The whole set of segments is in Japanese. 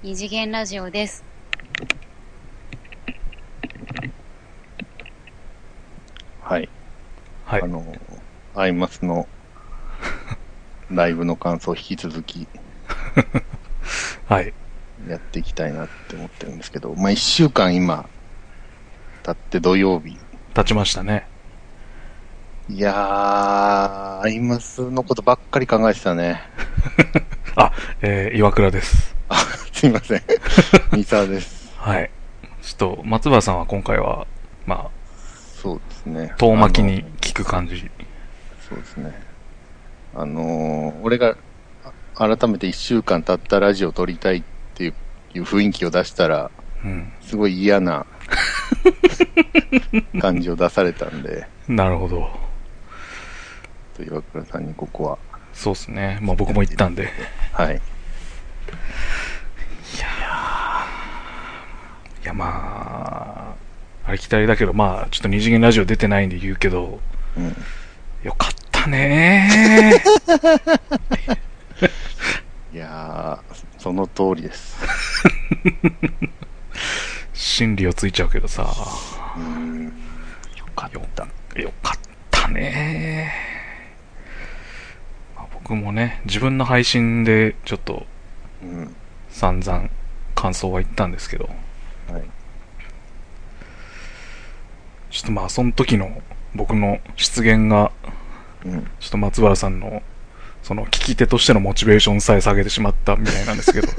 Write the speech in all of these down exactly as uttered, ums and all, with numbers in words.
二次元ラジオです。 はい。 はい。 あの、アイマスのライブの感想を引き続き、 はい。 やっていきたいなって思ってるんですけど、まあ、一週間今、経って土曜日。 経ちましたね。 いやー、アイマスのことばっかり考えてたね。 あ、えー、岩倉です。 あ、すいません。三沢です。 はい。ちょっと、松原さんは今回は、まあ、 そうですね。 遠巻きに聞く感じ。 そうですね。あのー、俺が改めて一週間経ったラジオを撮りたいっていういう雰囲気を出したら、うん、すごい嫌な感じを出されたんで。 なるほど。 岩倉さんにここは。 そうですね。まあ僕も行ったんで。 はい。いやー。いやまあ、ありきたりだけど、まあちょっと二次元ラジオ出てないんで言うけど、うん、よかったねー。 いやー、その通りです。 心理をついちゃうけどさ。 うーん。よかった。 よ, よかったねー、まあ。僕もね、自分の配信でちょっと、うん、散々感想は言ったんですけど。はい。ちょっとまあ、その時の僕の出現が、うん、ちょっと松原さんの、その聞き手としてのモチベーションさえ下げてしまったみたいなんですけど。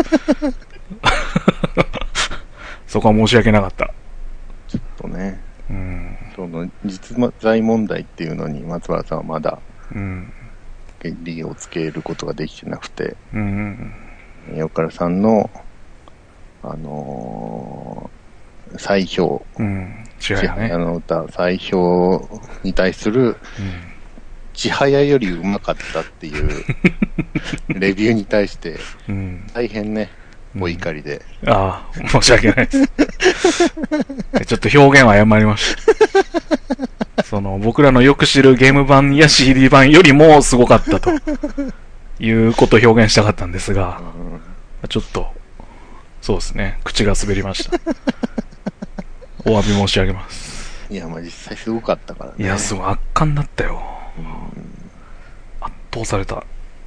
そこは申し訳なかった。 ちょっとね。うん。その実在問題っていうのに松原さんはまだ、うん。理をつけることができてなくて、うん。岩倉さんの、あのー、再評。 うん。違うね。 千早の歌、再評に対する、うん。千早よりうまかったっていうレビューに対して、うん、大変ね、お怒りで。 うん、ああ、申し訳ないです。ちょっと表現は誤りました。その、僕らのよく知るゲーム版や シーディー 版よりもすごかったということを表現したかったんですが、うん、ちょっと、そうですね、口が滑りました。お詫び申し上げます。 いや、まあ実際すごかったからね。 いや、すごい圧巻だったよ。うん、圧倒された。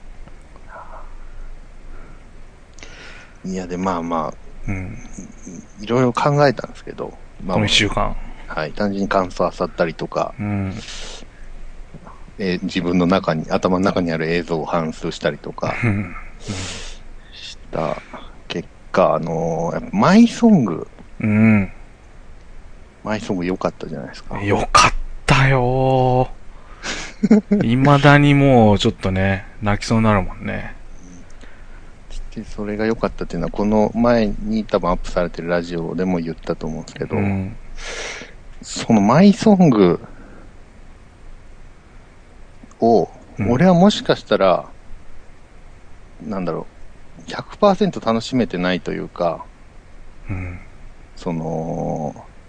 いやでまあまあ、うん、いろいろ考えたんですけど、まあ、 この一週間、 はい、単純に感想あさったりとか、うんえー、自分の中に頭の中にある映像を反芻したりとかした結果、あのー、やっぱマイソング、うん、マイソング良かったじゃないですか。 良かったよー。未だにもうちょっとね、泣きそうになるもんね。 でそれが良かったっていうのは、この前に多分アップされてるラジオでも言ったと思うんですけど、うん、そのマイソングを、うん、俺はもしかしたら、なんだろう、ひゃくパーセント 楽しめてないというか、うん、その、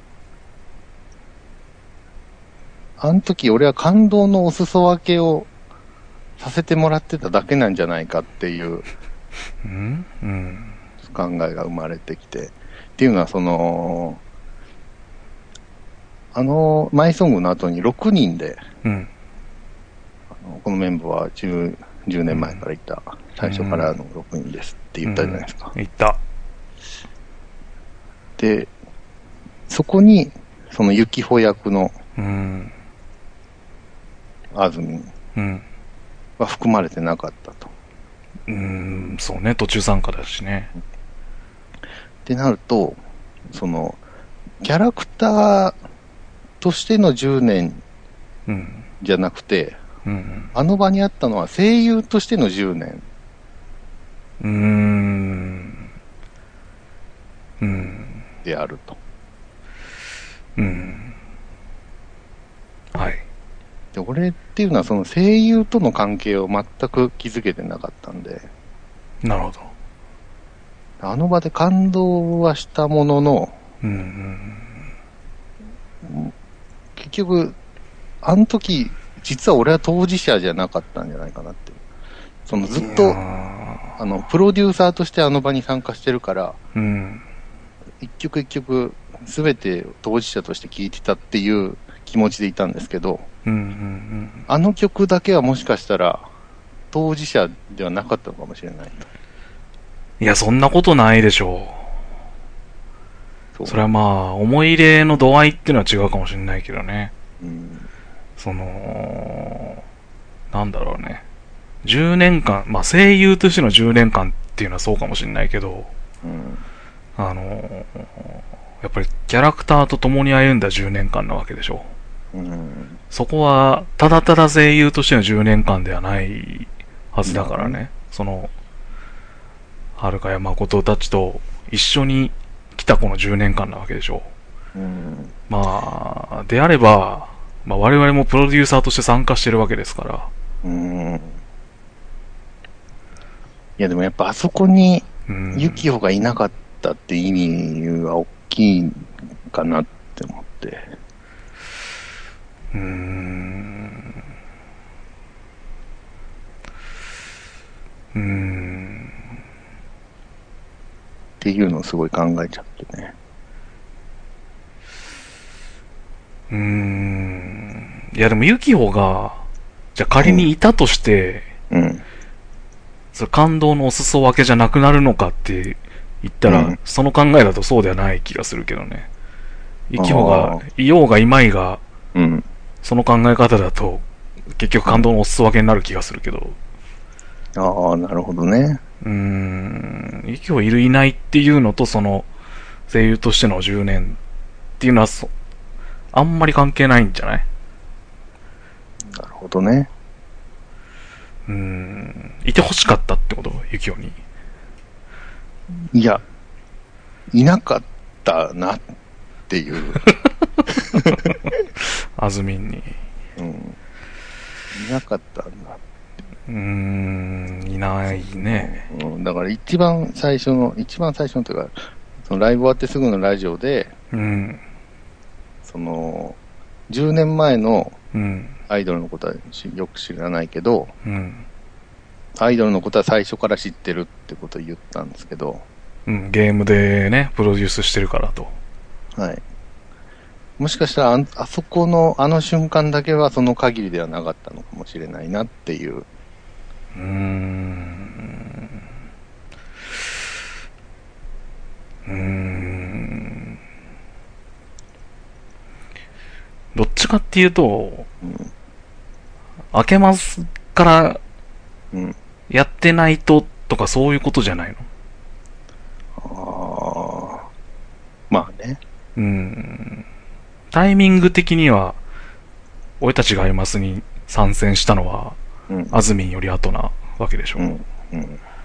あの時俺は感動のお裾分けをさせてもらってただけなんじゃないかっていう、うんうん、考えが生まれてきて、っていうのはその、あのマイソングの後にろくにんで、うん、あのこのメンバーは 10, じゅうねんまえからいた、うん、最初からのろくにんですって言ったじゃないですか。 うん、言った。 で、そこにそのユキホ役の、うんあずみんは含まれてなかったと。 うーん、そうね、途中参加だしね。 ってなると、その、キャラクターとしてのじゅうねんじゃなくて、うんうん、あの場にあったのは声優としてのじゅうねん。うーん。うん。であると。うん。 はい。 で俺っていうのはその声優との関係を全く気づけてなかったんで。 なるほど。 あの場で感動はしたものの、うんうん、結局、あの時、実は俺は当事者じゃなかったんじゃないかなって。そのずっと、 あの、プロデューサーとしてあの場に参加してるから、 うん。 一曲一曲、すべて当事者として聴いてたっていう気持ちでいたんですけど、 うんうんうん、 あの曲だけはもしかしたら、当事者ではなかったのかもしれない。 いや、そんなことないでしょう。そ, それはまあ、思い入れの度合いっていうのは違うかもしれないけどね。 うん、その、なんだろうね。じゅうねんかん、まあ声優としてのじゅうねんかんっていうのはそうかもしれないけど、 うん、 あの、やっぱりキャラクターと共に歩んだじゅうねんかんなわけでしょ。 うん、 そこは、ただただ声優としてのじゅうねんかんではないはずだからね。うん、その、はるかや誠たちと一緒に来たこのじゅうねんかんなわけでしょ。 うん、 まあ、であれば、まあ我々もプロデューサーとして参加してるわけですから。 うん、いやでもやっぱあそこに、ユキホがいなかったって意味は大きいかなって思って。 うーん。うーん。 っていうのをすごい考えちゃってね。 うーん。いやでもユキホが、じゃあ仮にいたとして、 うん。うん、 それ感動のお裾分けじゃなくなるのかって言ったら、うん、その考えだとそうではない気がするけどね。ユキホがいようがいまいが、 うん、 その考え方だと結局感動のお裾分けになる気がするけど。 ああ、なるほどね。 うーん。ユキホいるいないっていうのとその声優としてのじゅうねんっていうのはそあんまり関係ないんじゃない？ なるほどね。 うーん。いて欲しかったってことユキホに。 いや、いなかったなっていう。 あずみんに。 うん。いなかったんだ。 うーん、いないね。 うん、だから一番最初の、一番最初のというか、そのライブ終わってすぐのラジオで、 うん。 その、じゅうねんまえのアイドルのことはよく知らないけど、 うん、 アイドルのことは最初から知ってるってことを言ったんですけど、 うん、ゲームでね、プロデュースしてるからと。 はい。もしかしたらあ、あそこのあの瞬間だけはその限りではなかったのかもしれないなっていう。 うーん。うーん。どっちかっていうと、うん、明けますからやってないととかそういうことじゃないの？ ああ、まあね。 うん。タイミング的には、俺たちがアイマスに参戦したのは、うん、あずみんより後なわけでしょ。うんうん、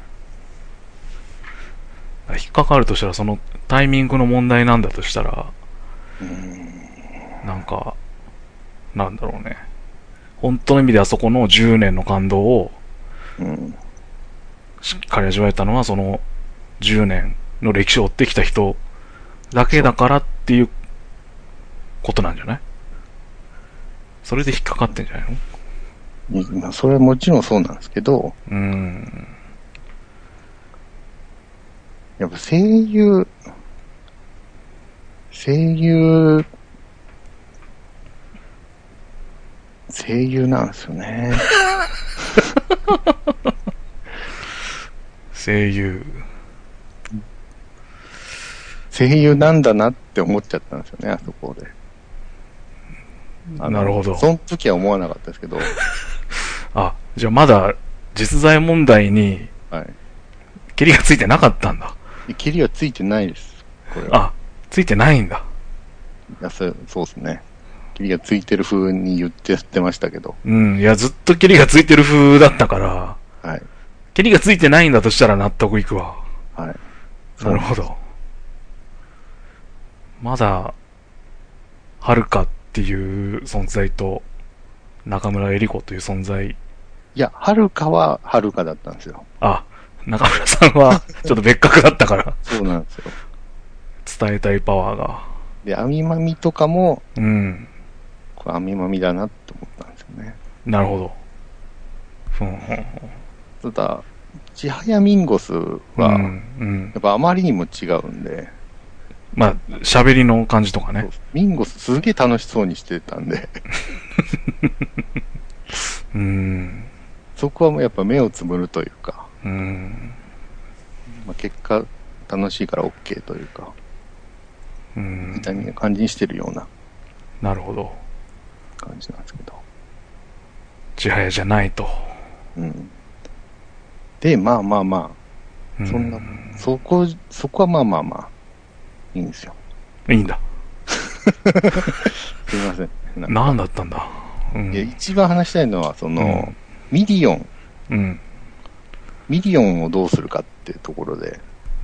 引っかかるとしたらそのタイミングの問題なんだとしたら、うん、なんか、なんだろうね。本当の意味であそこのじゅうねんの感動を、うん、しっかり味わえたのはそのじゅうねんの歴史を追ってきた人だけだからっていうことなんじゃない？それで引っかかってんじゃないの？それはもちろんそうなんですけど、 うん。 やっぱ声優、声優、声優なんですよね。 声優。 声優なんだなって思っちゃったんですよね、あそこで。 なるほど。 その時は思わなかったですけど。 あ、じゃあまだ実在問題に、はい。蹴りがついてなかったんだ。 蹴りはついてないです。これは。 あ、ついてないんだ。 いや、そう、そうですね。蹴りがついてる風に言ってやってましたけど。 うん、いや、ずっと蹴りがついてる風だったから、はい。蹴りがついてないんだとしたら納得いくわ。 はい。 なるほど。まだ、はるかっていう存在と、中村江里子という存在。 いや、はるかははるかだったんですよ。 あ、中村さんは、ちょっと別格だったから。 そうなんですよ。 伝えたいパワーが。 で、アミマミとかも、 うん。 これアミマミだなって思ったんですよね。 なるほど。ふんふんふん。ただ、 千早ミンゴスは、うんうん、やっぱあまりにも違うんで。 まあ、喋りの感じとかね。 ミンゴスすげえ楽しそうにしてたんで。 うん、 そこはもうやっぱ目をつぶるというか。 うん、 まあ、結果、楽しいから OK というか。 うん、 みたいな感じにしてるような。 なるほど。 感じなんですけど。 千早じゃないと。 うん。で、まあまあまあ、そんな、そこ、そこはまあまあまあ、いいんですよ。 いいんだ。 すみません。 なんなんだったんだ。 うん、いや、一番話したいのは、その、うん、ミリオン。 うん。 ミリオンをどうするかっていうところで、 うん。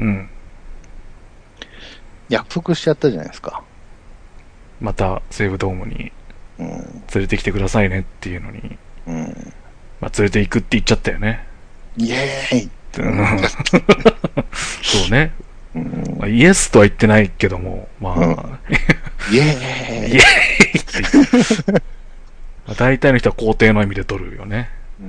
約束しちゃったじゃないですか。 また、西武ドームに、連れてきてくださいねっていうのに、 うん。 まあ、連れて行くって言っちゃったよね。 イエーイって。 そうね。 うんまあ、イエスとは言ってないけども、まあ、うん、 イエーイイエーイってまあ大体の人は肯定の意味で取るよね。 うん、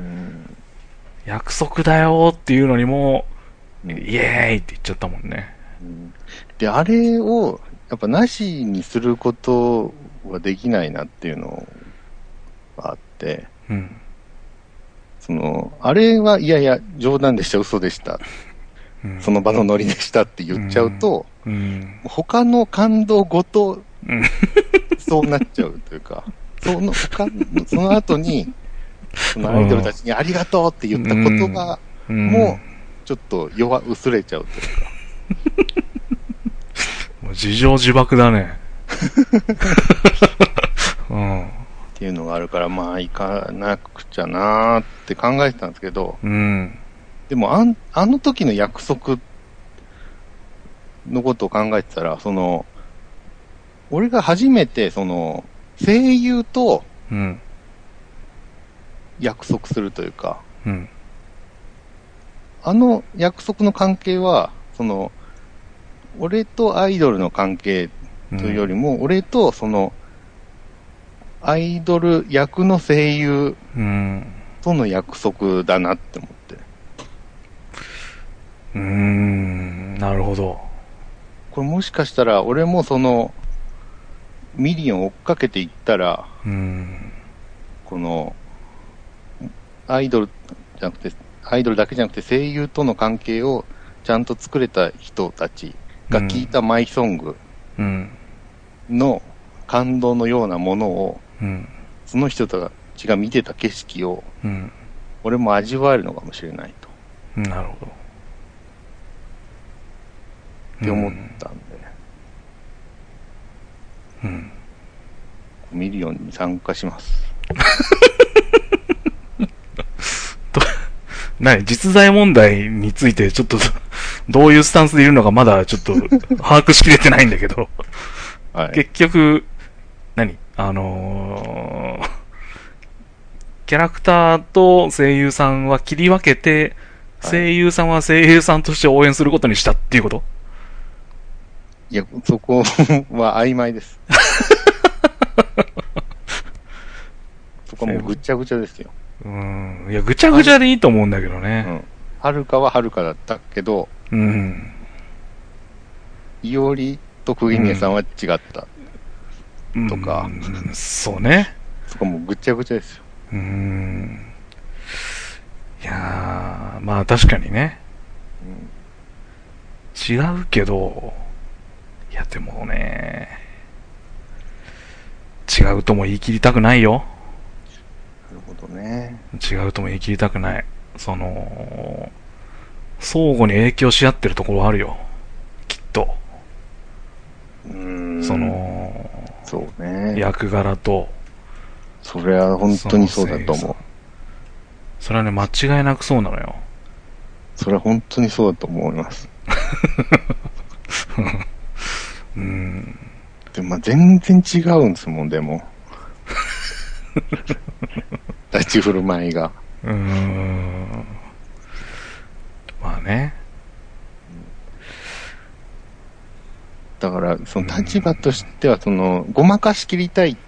約束だよっていうのにも、うん、イエーイって言っちゃったもんね。 うん、で、あれを、やっぱなしにすることはできないなっていうのがあって、 うん、 その、あれは、いやいや、冗談でした、嘘でした。うん、その場のノリでしたって言っちゃうと、 うんうん、 他の感動ごと、うん、そうなっちゃうというか、その他、その後に、そのアイドルたちにありがとうって言った言葉も、ちょっと弱、薄れちゃうというか。 もう自情自爆だね。うん。 っていうのがあるから、まあ、行かなくちゃなーって考えてたんですけど、 うん。 でもあん、あの時の約束のことを考えてたら、その、俺が初めて、その、声優と、約束するというか、 うん、 あの約束の関係は、その、俺とアイドルの関係というよりも、うん、俺と、その、アイドル役の声優との約束だなって思って。 うーん、なるほど。 これもしかしたら、俺もその、ミリオン追っかけていったら、 うん、 この、アイドルじゃなくて、アイドルだけじゃなくて声優との関係をちゃんと作れた人たちが聴いたマイソングの感動のようなものを、 うん、 その人たちが見てた景色を、 うん、 俺も味わえるのかもしれないと。 なるほど。 って思ったんで。 うん。 ミリオンに参加します。 何実在問題についてちょっとどういうスタンスでいるのかまだちょっと把握しきれてないんだけど、 はい、 結局何あのー、キャラクターと声優さんは切り分けて、はい、声優さんは声優さんとして応援することにしたっていうこと？ いや、そこは曖昧です。そこはもうぐちゃぐちゃですよ。 うん。いや、ぐちゃぐちゃでいいと思うんだけどね。 うん。はるかははるかだったけど、 うん。 いおりと釘宮さんは違った。うん、とか、 うん。そうね。 そこもうぐちゃぐちゃですよ。 うん。いやー、まあ確かにね。うん、違うけど、いやでもね、違うとも言い切りたくないよ。 なるほどね。 違うとも言い切りたくない。その、相互に影響し合ってるところあるよ。きっと。 うーん。 その、 そうね。 役柄と。 それは本当にそうだと思う。 それはね、間違いなくそうなのよ。 それは本当にそうだと思います。 うん。 でも、まあ、全然違うんですもん、でも。立ち振る舞いが。 うーん。まあね。 だから、その立場としては、その、ごまかしきりたい。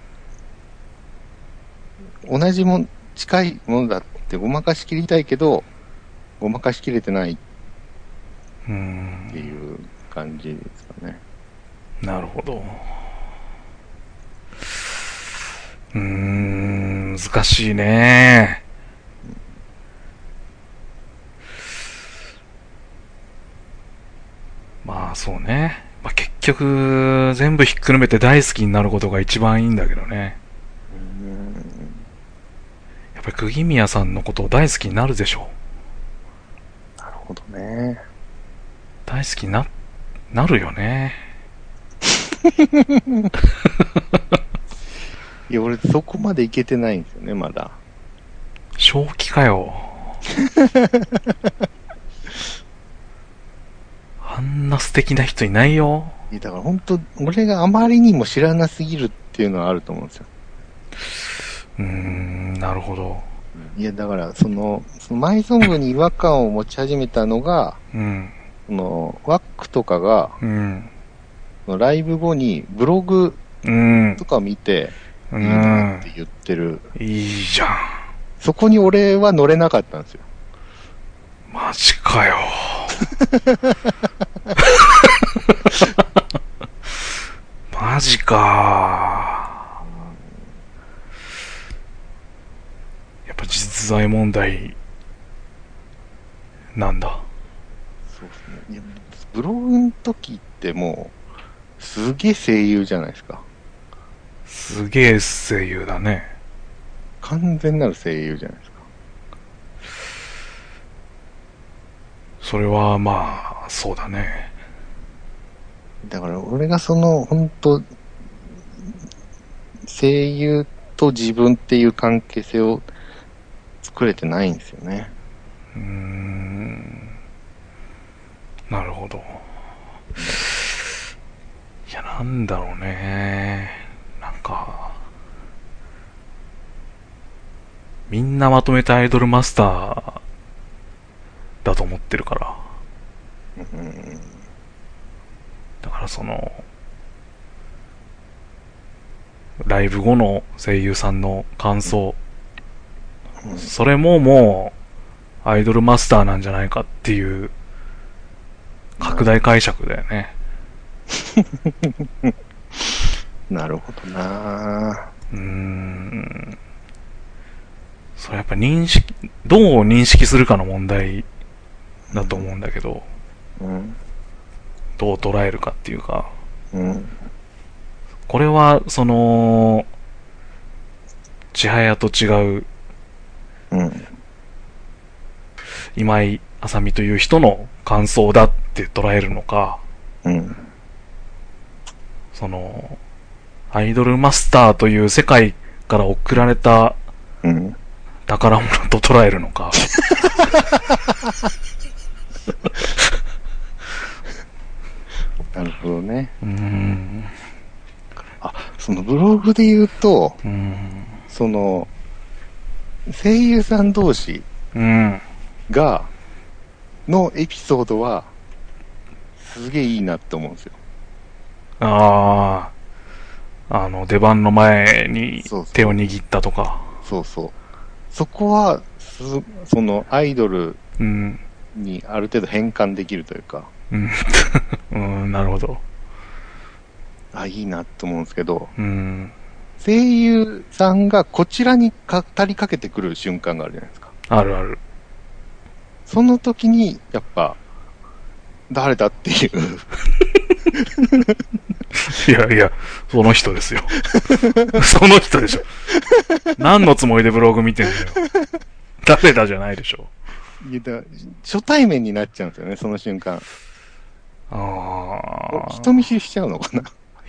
同じもん、近いものだってごまかしきりたいけど、 ごまかしきれてないっうーん。 ていう感じですかね。 なるほど。うーん、難しいね。まあそうね。まあ、結局、全部ひっくるめて大好きになることが一番いいんだけどね。 うーん。 やっぱり釘宮さんのことを大好きになるでしょなるほどね。 大好きにな、なるよね。 いや、俺そこまでいけてないんですよね、まだ。 正気かよ。あんな素敵な人いないよ。 いや、だから本当俺があまりにも知らなすぎるっていうのはあると思うんですよ。 うーん、なるほど。 いや、だから、その、そのマイソングに違和感を持ち始めたのが、 うん。 その、ワックとかが、 うん。 そのライブ後にブログうん。 とか見て、 ういいなっん。 て言ってる。 いいじゃん。 そこに俺は乗れなかったんですよ。 マジかよ。マジか。やっぱ実在問題なんだ。 そうですね。いや、ブログの時ってもう、すげえ声優じゃないですか。 すげえ声優だね。 完全なる声優じゃないですか。 それはまあ、そうだね。 だから俺がその、本当声優と自分っていう関係性を作れてないんですよね。 うーん。なるほど。いや、なんだろうね。なんか、みんなまとめてアイドルマスターだと思ってるから。 うん。 だからその、ライブ後の声優さんの感想、 うん、 それももうアイドルマスターなんじゃないかっていう拡大解釈だよね。 なるほどな。 うーん。それやっぱ認識、どう認識するかの問題だと思うんだけど、 うん。 どう捉えるかっていうか、 うん。 これはその、千早と違う、 うん。 今井あさみという人の感想だって捉えるのか、 うん。 その、アイドルマスターという世界から送られたうん。 宝物と捉えるのか。 なるほどね。 うーん。 あ、そのブログで言うと、 うーん。 その、声優さん同士うん。 が、のエピソードは、すげえいいなって思うんですよ。 ああ、あの、出番の前にそうそう手を握ったとか。 そうそう。そこは、すそのアイドルうん。 にある程度変換できるというか、 うん。うん、なるほど。 あ、いいなって思うんですけど、 うん。 声優さんがこちらに語りかけてくる瞬間があるじゃないですか。 あるある。 その時に、やっぱ、誰だっていう。 いやいや、その人ですよ。その人でしょ。何のつもりでブログ見てんだよ。誰だじゃないでしょ。 いやだ初対面になっちゃうんですよね、その瞬間。 ああ。 人見知りしちゃうのかな。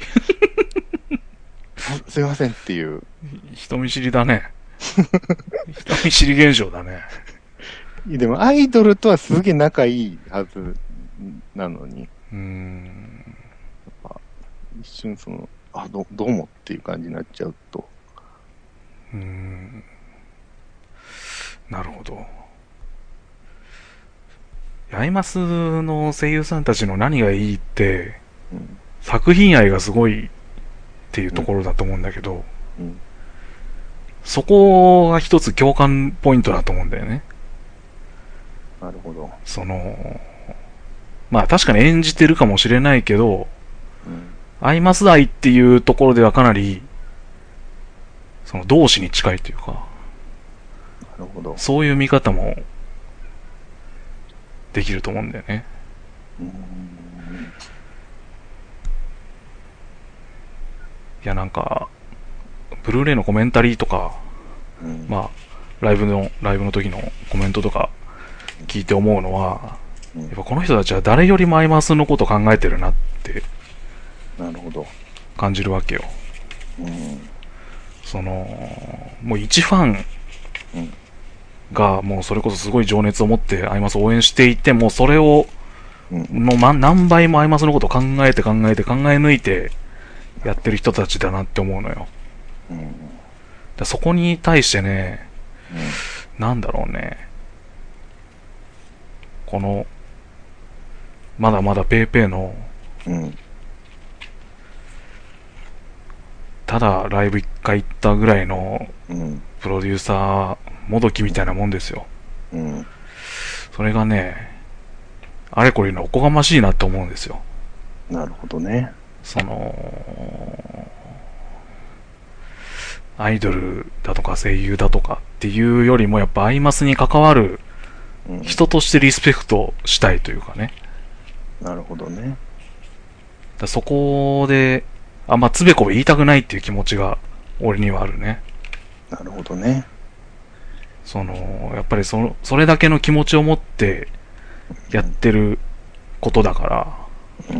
すいませんっていう。 人見知りだね。人見知り現象だね。 いやでもアイドルとはすげえ仲いいはずなのに。 うーん。 やっぱ一瞬その、あ、ど、どうもっていう感じになっちゃうと。 うーん。なるほど。アイマスの声優さんたちの何がいいって、 うん、 作品愛がすごいっていうところだと思うんだけど、 うんうん、 そこが一つ共感ポイントだと思うんだよね。 なるほど。 その、まあ確かに演じてるかもしれないけど、うん、アイマス愛っていうところではかなり、その同志に近いというか、 なるほど。 そういう見方もできると思うんだよね。うーん、いやなんか、ブルーレイのコメンタリーとか、うん、まあ、ライブの、ライブの時のコメントとか聞いて思うのは、うん、やっぱこの人たちは誰よりもアイマスのこと考えてるなって、 なるほど。 感じるわけよ。うん、その、もう一ファンがもうそれこそすごい情熱を持ってアイマスを応援していても、それを、の、ま、何倍もアイマスのことを考えて考えて考え抜いてやってる人たちだなって思うのよ。うん、だそこに対してね、うん、なんだろうね、このまだまだペーペーの、うん、ただライブ一回行ったぐらいのプロデューサーもどきみたいなもんですよ、うん、それがねあれこれのおこがましいなって思うんですよ。 なるほどね。 そのアイドルだとか声優だとかっていうよりもやっぱアイマスに関わる人としてリスペクトしたいというかね。 うん、なるほどね。 だそこであんまつべこべ言いたくないっていう気持ちが俺にはあるね。 なるほどね。 そのやっぱり そ, それだけの気持ちを持ってやってることだから、うん、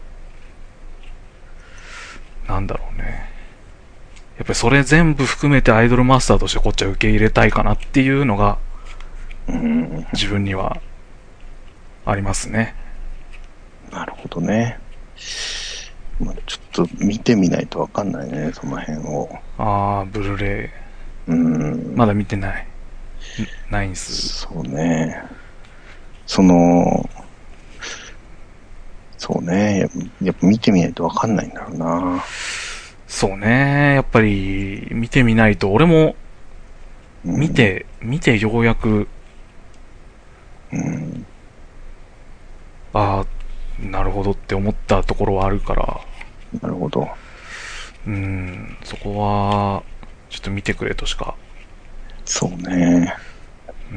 なんだろうね。やっぱりそれ全部含めてアイドルマスターとしてこっちは受け入れたいかなっていうのが、うん、自分にはありますね。 なるほどね。まあ、ちょっと見てみないとわかんないね、その辺を。 ああ、ブルーレイ。うん。まだ見てない。ないんす。 そうね。その、そうね。やっぱ見てみないとわかんないんだろうな。 そうね。やっぱり見てみないと、俺も見て、うん、見てようやく、うん、ああ、なるほどって思ったところはあるから。 なるほど。 うん、そこは、ちょっと見てくれとしか。 そうね。 うん。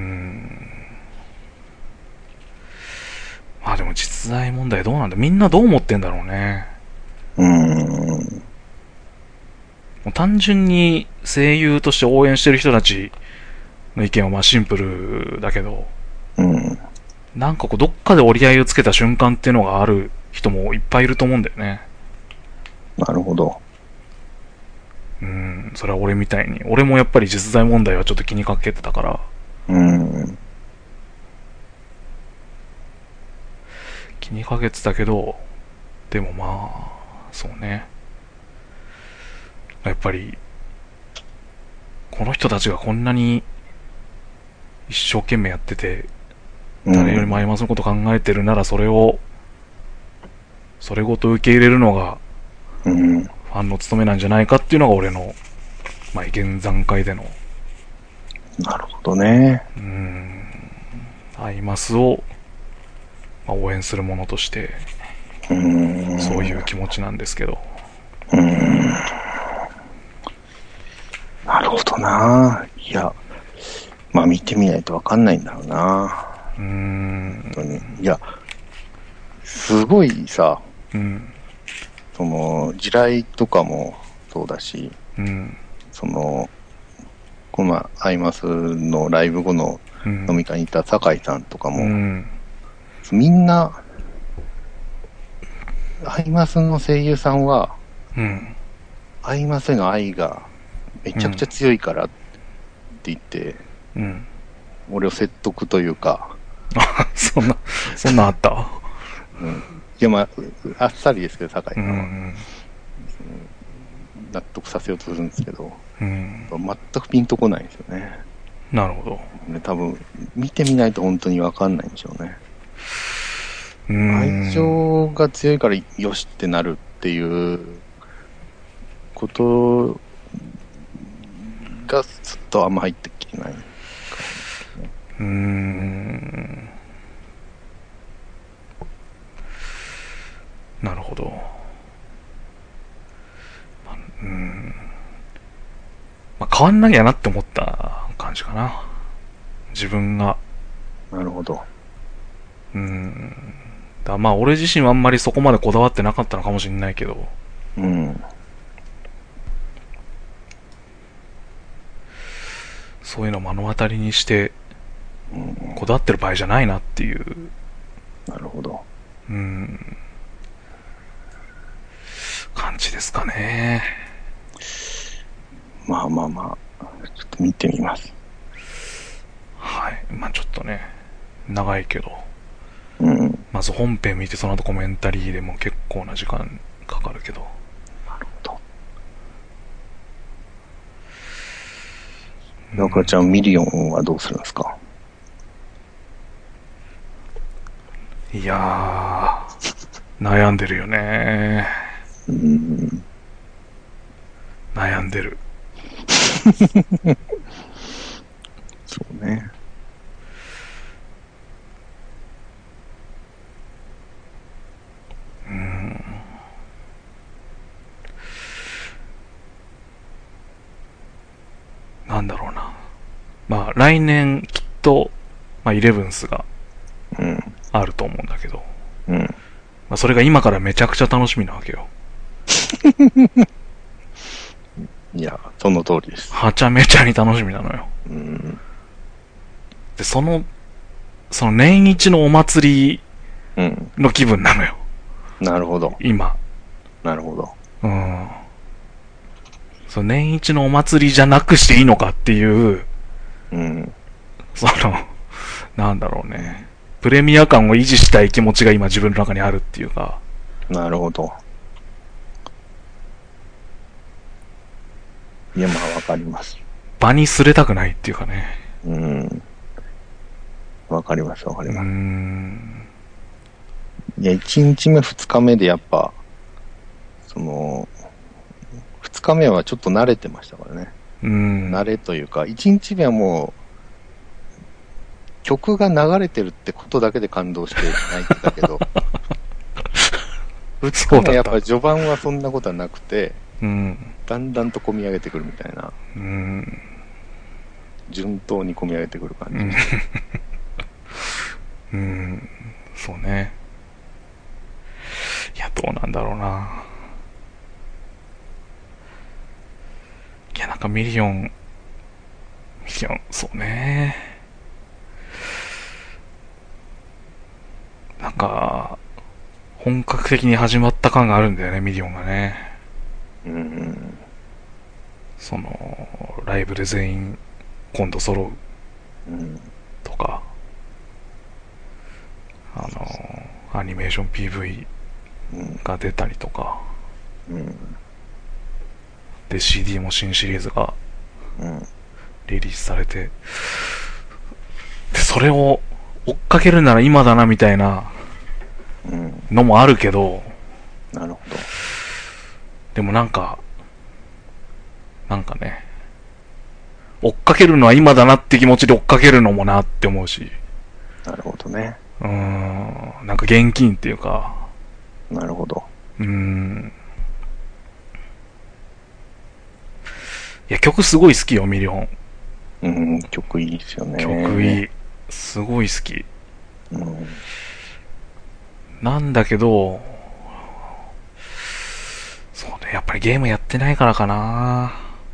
まあでも実在問題どうなんだ、みんなどう思ってんだろうね。うーん。もう単純に声優として応援してる人たちの意見はまあシンプルだけど、うん。なんかこうどっかで折り合いをつけた瞬間っていうのがある人もいっぱいいると思うんだよね。 なるほど。 うん、それは俺みたいに。俺もやっぱり実在問題はちょっと気にかけてたから。うん。気にかけてたけど、でもまあ、そうね。やっぱり、この人たちがこんなに一生懸命やってて、誰よりもアイマスのこと考えてるならそれを、それごと受け入れるのが、うん、ファンの務めなんじゃないかっていうのが俺の、まあ、現段階での。 なるほどね。 うん。アイマスを、まあ、応援するものとして、うん、そういう気持ちなんですけど。うん。 なるほどな。いや、まあ見てみないとわかんないんだろうな。うーん。本当に。いや、すごいさ、うん、その、地雷とかもそうだし、うん、その、このアイマスのライブ後の飲み会に行った酒井さんとかも、うん、みんな、アイマスの声優さんは、うん、アイマスへの愛がめちゃくちゃ強いからって言って、うん、俺を説得というか、 あ、そんな、そんなあった。 うん、いや、まあ、あっさりですけど、酒井さんは、うんうん、納得させようとするんですけど、うん、全くピンとこないんですよね。 なるほど。 ね、多分、見てみないと本当に分かんないんでしょうね。うん、愛情が強いからよしってなるっていうことがちょっとあんま入ってきてない、ね。 うーん。なるほど。まあ、うーん。まあ、変わんなきゃなって思った感じかな。自分が。 なるほど。 うーん。だまあ、俺自身はあんまりそこまでこだわってなかったのかもしれないけど。 うん。 そういうのを目の当たりにして、 うん、 こだわってる場合じゃないなっていう。 なるほど。 うーん。感じですかね。 まあまあまあ、ちょっと見てみます。 はい。まあちょっとね、長いけど。 うん。 まず本編見てその後コメンタリーでも結構な時間かかるけど。 なるほど。中ちゃん、ミリオンはどうするんですか？ いやー、悩んでるよね。 うーん。 悩んでる。 そうね。 うーん。なんだろうな。まあ来年きっと、まあイレブンスがうん。 あると思うんだけど。 うん。 まあそれが今からめちゃくちゃ楽しみなわけよ。 いや、その通りです。 はちゃめちゃに楽しみなのよ。 うん。 で、その、その年一のお祭うん。 りの気分なのよ。 なるほど。 今。 なるほど。 うん。その年一のお祭りじゃなくしていいのかっていう、 うん。 その、なんだろうね。プレミア感を維持したい気持ちが今自分の中にあるっていうか。 なるほど。いや、まあわかります。 場にすれたくないっていうかね。 うん。わかります、わかります。 うーん。 いや、いちにちめ、ふつかめでやっぱ、その、ふつかめはちょっと慣れてましたからね。 うん。 慣れというか、いちにちめはもう、曲が流れてるってことだけで感動して泣いてたけど、ふつかめはやっぱ序盤はそんなことはなくて、 うん。 だんだんと込み上げてくるみたいな。 うん。 順当に込み上げてくる感じ。 うん。うん。そうね。いや、どうなんだろうな。いや、なんかミリオン、ミリオン、そうね。なんか、本格的に始まった感があるんだよね、ミリオンがね。 うん。 その、ライブで全員、今度揃う。 うん。 とか、あの、アニメーション ピーブイ が出たりとか、 うん。 で シーディー も新シリーズがリリースされて、でそれを追っかけるなら今だなみたいなのもあるけど、 なるほど。 でもなんかなんかね、追っかけるのは今だなって気持ちで追っかけるのもなって思うし、 なるほどね。 うーん、なんか現金っていうか、 なるほど。 うーん、いや曲すごい好きよ、ミリオン。 うん、曲いいですよね。 曲いい、すごい好き。 うん、 なんだけど、そうね、やっぱりゲームやってないからかな。や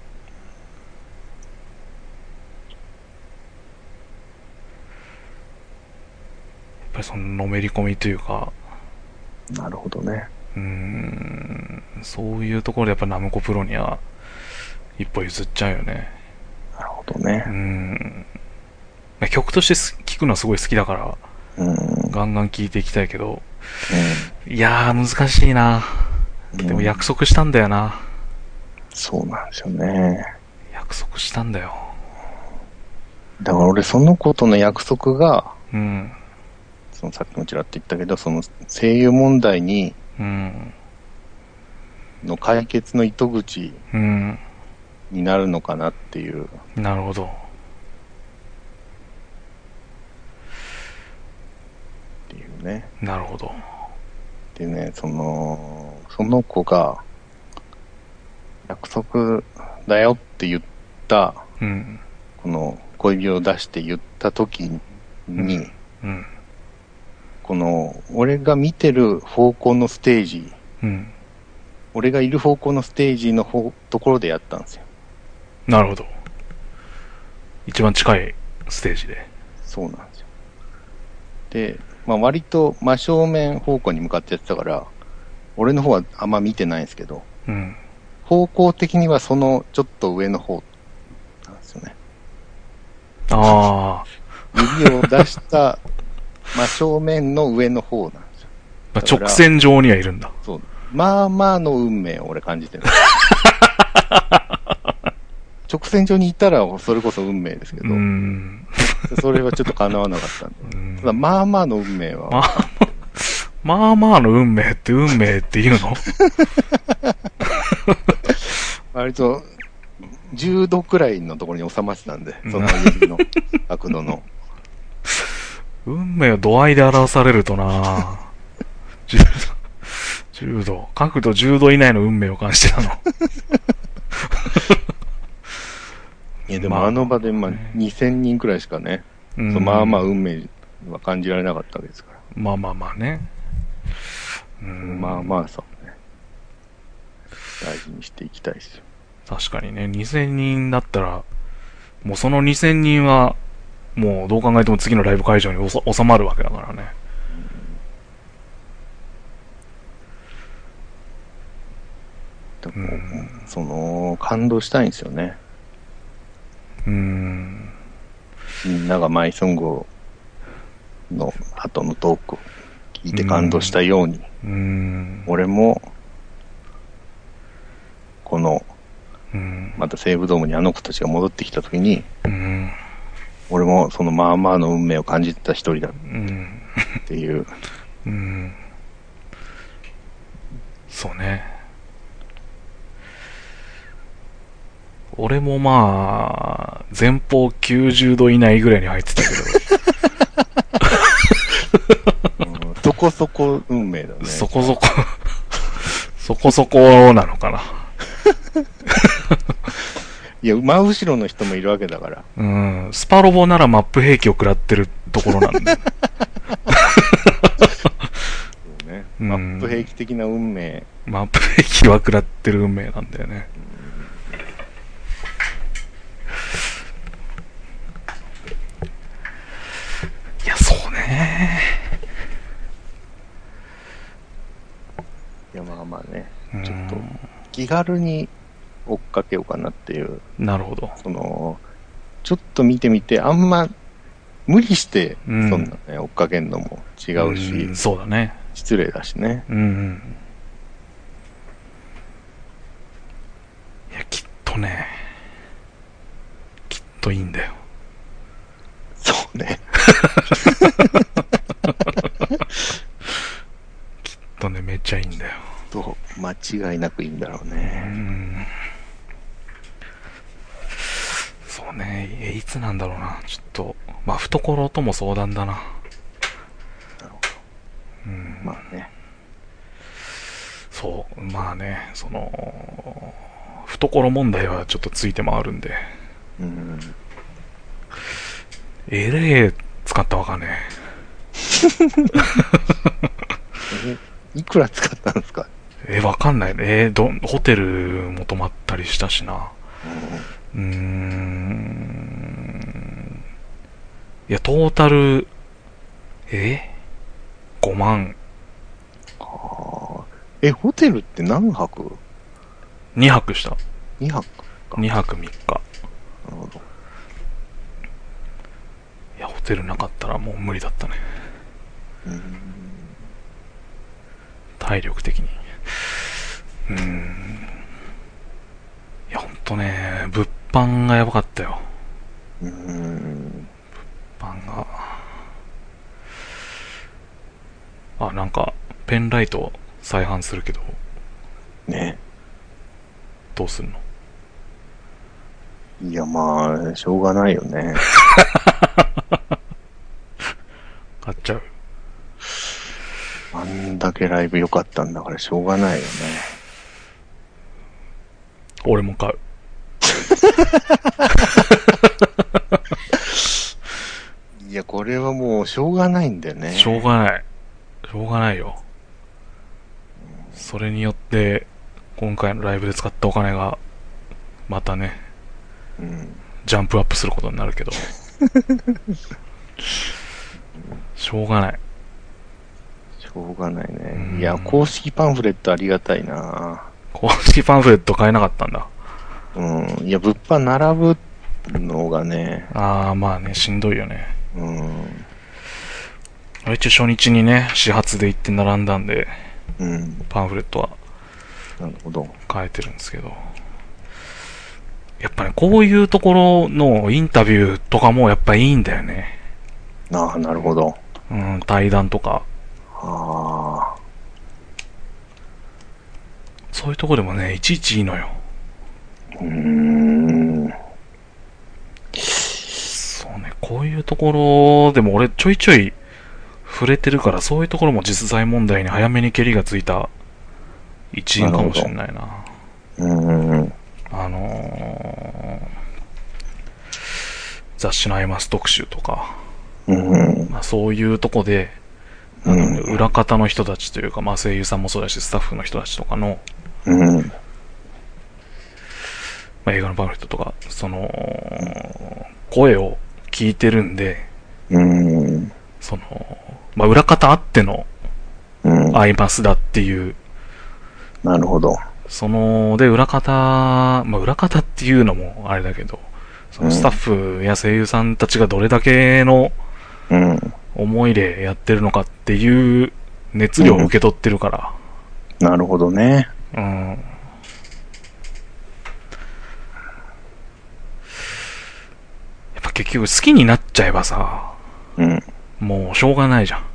っぱりそののめり込みというか、 なるほどね。 うーん、そういうところでやっぱナムコプロには一歩譲っちゃうよね。 なるほどね。 うーん、曲として聴くのはすごい好きだから、 うん、 ガンガン聴いていきたいけど、 うん、 いやー難しいな。でも約束したんだよな。 うん、そうなんですよね。 約束したんだよ。 だから俺そのことの約束が、 うん、 そのさっきもちらっと言ったけど、その声優問題に、 うん、 の解決の糸口になるのかなっていう。 うん、なるほど。 ね。 なるほど。 でね、その、その子が、約束だよって言った、うん、この小指を出して言った時に、うんうん、この、俺が見てる方向のステージ、うん、俺がいる方向のステージの方ところでやったんですよ。 なるほど。一番近いステージで。 そうなんですよ。で、まあ割と真正面方向に向かってやってたから、俺の方はあんま見てないんですけど、うん、方向的にはそのちょっと上の方なんですよね。ああ。指を出した真正面の上の方なんですよ。 まあ、直線上にはいるんだ。 そう。まあまあの運命を俺感じてる。直線上にいたらそれこそ運命ですけど、うんそれはちょっと叶わなかったんで。うんただまあまあの運命は。 まあ、まあまあの運命って運命っていうの割とじゅうどくらいのところに収まってたんで、その指の角度の。 運命を度合いで表されるとなじゅうど、じゅうど、角度じゅうど以内の運命を感じてたの。 いやでもあの場でまあにせんにんくらいしかね、まあ、まあまあ運命は感じられなかったわけですから。 まあまあまあね。 うんまあまあそうね。大事にしていきたいですよ。 確かにね、にせんにんだったら、もうそのにせんにんは、もうどう考えても次のライブ会場に収まるわけだからね。 でも、うん、その、感動したいんですよね。うん。みんながマイソングの後のトークを聞いて感動したように、うん、俺も、この、うん、また西武ドームにあの子たちが戻ってきたときに、うん、俺もそのまあまあの運命を感じてた一人だっていう、うんうん、 そうね。俺もまあ前方きゅうじゅうど以内ぐらいに入ってたけど、うん、そこそこ運命だね。 そこそこそこそこなのかな。 いや、真後ろの人もいるわけだから。 うん。スパロボならマップ兵器を食らってるところなんで。 そうね。マップ兵器的な運命。 マップ兵器は食らってる運命なんだよね。いや、そうね。 いや、まあまあね。ちょっと、気軽に、追っかけようかなっていう。 なるほど。 その、ちょっと見てみて、あんま、無理して、そんなね、うん、追っかけるのも違うし、 うん、そうだね。 失礼だしね。うん、うん。 いや、きっとね、きっといいんだよ。 そうね。 きっとね、めっちゃいいんだよ。 と、間違いなくいいんだろうね。うんそうね、え、いつなんだろうな、ちょっと、まあ、懐とも相談だな。なるほど。 うん。まあね。 そう、まあね、その、懐問題はちょっとついて回るんで。うん。えれえ使ったわかんねえ。え、いくら使ったんですか？ え、わかんないね。えー、ど、ホテルも泊まったりしたしな。うーん。いや、トータル、え ?ご 万。 ああ。え、ホテルって何泊？ に 泊した。 にはくか。 にはくみっか。 なるほど。 いや、ホテルなかったらもう無理だったね。うーん。体力的に。うーん。いや、ほんとね、物販がやばかったよ。うーん。物販が。あ、なんか、ペンライト再販するけど。 ね。 どうすんの？ いや、まあ、しょうがないよね。 買っちゃう。 だけライブ良かったんだからしょうがないよね。 俺も買う。 いや、これはもうしょうがないんだよね。 しょうがない。しょうがないよ。それによって、今回のライブで使ったお金が、またね、うん、ジャンプアップすることになるけど。しょうがない。 しょうがないね。いや、公式パンフレットありがたいな。 公式パンフレット買えなかったんだ。 うん。いや、物販並ぶのがね。 ああ、まあね、しんどいよね。 うん。 一応初日にね、始発で行って並んだんで、 うん、 パンフレットは、 なるほど。 買えてるんですけど。やっぱね、こういうところのインタビューとかもやっぱいいんだよね。 ああ、なるほど。 うん、対談とか。 ああ。 そういうとこでもね、いちいちいいのよ。 うーん。 そうね、こういうところでも俺ちょいちょい触れてるから、そういうところも実在問題に早めに蹴りがついた一因かもしれないな。 うん。 あのー、雑誌のアイマス特集とか、 うんまあ、そういうとこで、うん、裏方の人たちというか、まあ、声優さんもそうだしスタッフの人たちとかの、 うんまあ、映画のパンフレットとかその声を聞いてるんで、 うん、 その、まあ、裏方あってのアイマスだっていう、 うん、なるほど。 そので裏方、まあ、裏方っていうのもあれだけど、そのスタッフや声優さんたちがどれだけの思いでやってるのかっていう熱量を受け取ってるから、 うん、なるほどね。 うん。やっぱ結局好きになっちゃえばさ、 うん、 もうしょうがないじゃん。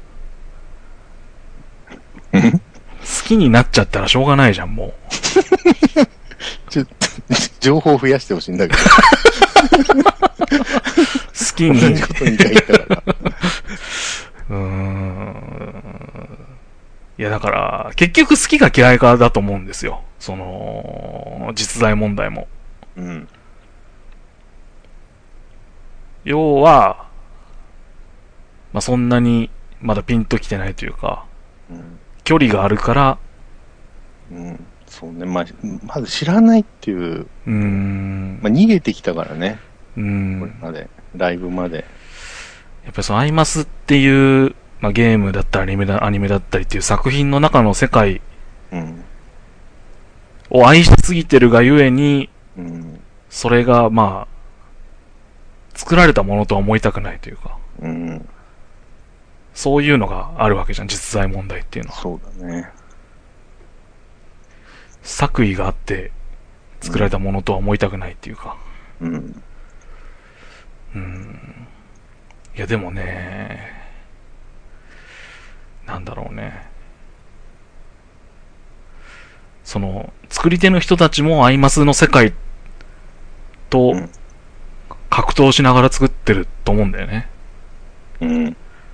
好きになっちゃったらしょうがないじゃん、もう。 ちょっと、情報を増やしてほしいんだけど。 好きに。 同じことに書いたから。 うーん。いや、だから、結局好きか嫌いかだと思うんですよ。その、実在問題も。 うん。 要は、まあ、そんなにまだピンときてないというか、うん、距離があるから、 うん、そうね、まあ、まず知らないっていう、 うーん、 まあ、逃げてきたからね、 うん、 これまで、ライブまで。 やっぱりそのアイマスっていう、まあ、ゲームだったりアニメだ、アニメだったりっていう作品の中の世界を愛しすぎてるがゆえに、うん、それがまあ、作られたものとは思いたくないというか、うん、そういうのがあるわけじゃん、実在問題っていうのは。 そうだね。 作為があって作られたものとは思いたくないっていうか。うん。うん。いやでもね、なんだろうね。その、作り手の人たちもアイマスの世界と格闘しながら作ってると思うんだよね。うん。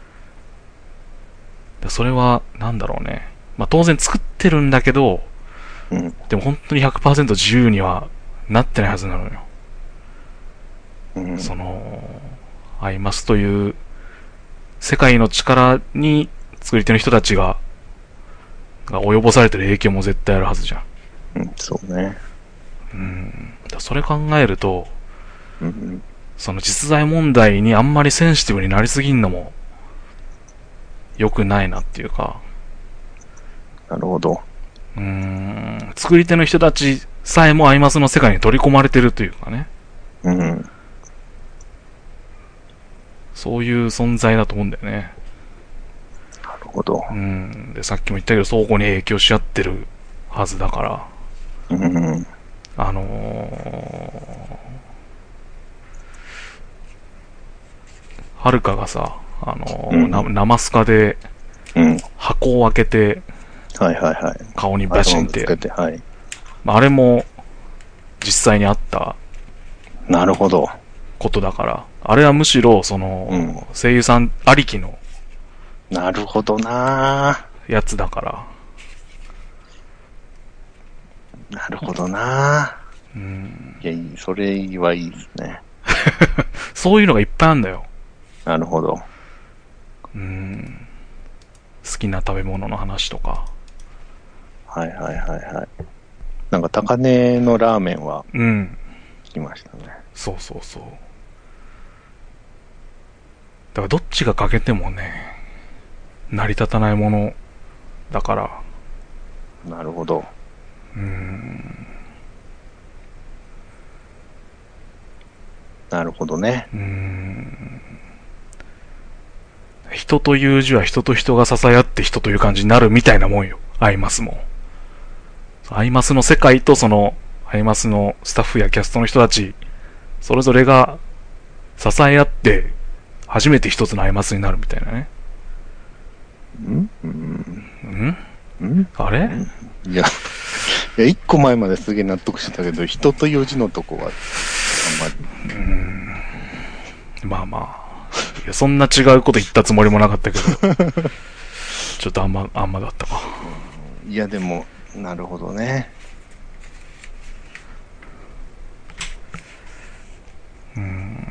それは、なんだろうね。まあ当然作ってるんだけど、うん、でも本当に ひゃくパーセント 自由にはなってないはずなのよ。うん、その、アイマスという世界の力に作り手の人たちが、が及ぼされてる影響も絶対あるはずじゃん。 うん、そうね。 うん。だそれ考えると、うん、その実在問題にあんまりセンシティブになりすぎんのも良くないなっていうか。 なるほど。 うーん、作り手の人たちさえもアイマスの世界に取り込まれてるというかね。うん。そういう存在だと思うんだよね。 なるほど。 うん。で、さっきも言ったけど、相互に影響し合ってるはずだから。うん。あのー、はるかがさ、あのー、うん、な生スカで、箱を開けて、 はいはいはい。 顔にバシンって。 はい。 あれも実際にあった。 なるほど。 ことだから。あれはむしろ、その、うん、声優さんありきの。 なるほどなやつだから。 なるほどな。 うん。 いや、いい、それはいいですね。 そういうのがいっぱいあるんだよ。 なるほど。 うん。好きな食べ物の話とか。 はいはいはいはい。なんか高値のラーメンは、 うん。 聞きましたね。 そうそうそう。だからどっちが欠けてもね、成り立たないものだから。 なるほど。 うーん。 なるほどね。 うーん。人という字は人と人が支え合って人という感じになるみたいなもんよ。アイマスも。アイマスの世界とその、アイマスのスタッフやキャストの人たち、それぞれが支え合って、初めて一つのアイマスになるみたいなね。 んうんんんあれいや、いや、一個前まですげえ納得してたけど、人という字のとこは、あんまり。 うーん。まあまあ。いや、そんな違うこと言ったつもりもなかったけど、ちょっとあんま、あんまだったか。 いや、でも、なるほどね。 うーん。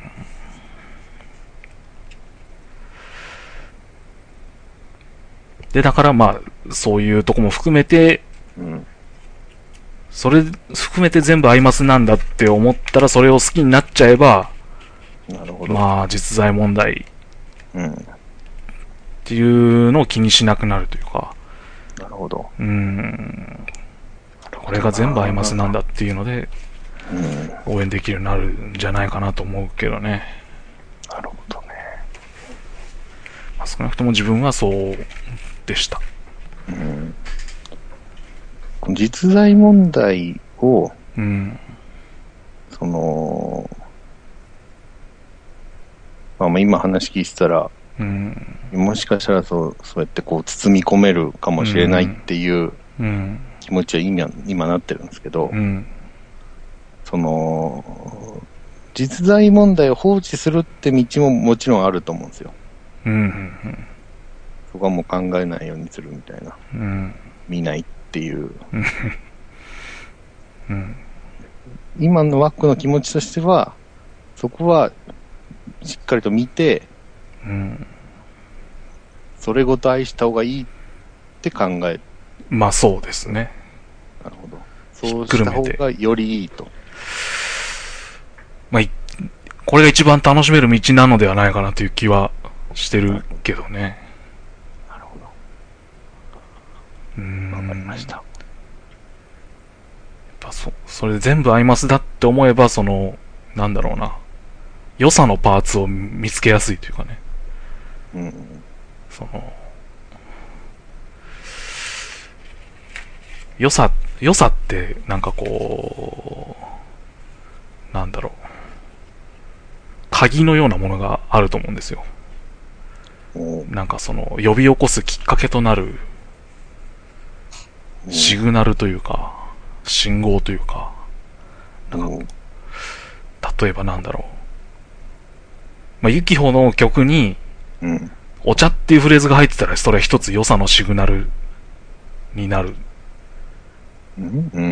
で、だからまあ、そういうとこも含めて、 うん。 それ含めて全部アイマスなんだって思ったら、それを好きになっちゃえば、 なるほど。 まあ、実在問題うん。 っていうのを気にしなくなるというか、 なるほど。 うーん。これが全部アイマスなんだっていうので、 うん。 応援できるようになるんじゃないかなと思うけどね。 なるほどね。 まあ、少なくとも自分はそうでした。 うん。この実在問題を、 うん。 その、まあ、今話聞いてたら、 うん。 もしかしたらそう、そうやってこう包み込めるかもしれないっていう気持ちは今、今なってるんですけど、 うん。 その、実在問題を放置するって道ももちろんあると思うんですよ。 うん。うん。 そこはもう考えないようにするみたいな。 うん。 見ないっていう。 うん。 今のワックの気持ちとしては、そこはしっかりと見て、 うん。 それごと愛した方がいいって考える。 まあそうですね。 なるほど。そうした方がよりいいと。 まあ、これが一番楽しめる道なのではないかなという気はしてるけどね。 なるほど。 うーん。 わかりました。 やっぱそ、それで全部アイマスだって思えば、その、なんだろうな。良さのパーツを見つけやすいというかね。 うん。 その、良さ、良さってなんかこう、なんだろう。鍵のようなものがあると思うんですよ。なんかその、呼び起こすきっかけとなる、シグナルというか、信号というか、なんか例えばなんだろう。まあ、ユキホの曲に、 うん、 お茶っていうフレーズが入ってたら、それは一つ良さのシグナルになる。 うん、うん、